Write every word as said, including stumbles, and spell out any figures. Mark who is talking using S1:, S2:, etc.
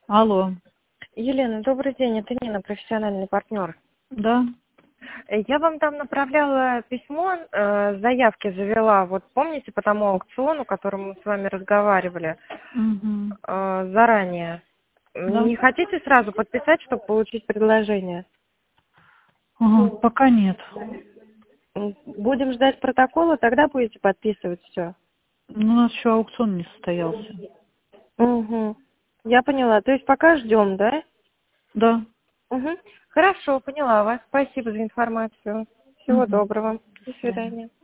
S1: Алло.
S2: Елена, добрый день, это Нина, профессиональный партнер.
S1: Да.
S2: Я вам там направляла письмо, э, заявки завела, вот помните по тому аукциону, о котором мы с вами разговаривали
S1: Угу.
S2: э, заранее?
S1: Да.
S2: Не хотите сразу подписать, чтобы получить предложение?
S1: Ага, пока нет.
S2: М, Будем ждать протокола, тогда будете подписывать все.
S1: Ну, у нас еще аукцион не состоялся.
S2: Угу. Я поняла. То есть пока ждем, да?
S1: Да.
S2: Угу. Хорошо, поняла вас. Спасибо за информацию. Всего
S1: Угу.
S2: доброго.
S1: До
S2: До
S1: свидания.
S2: свидания.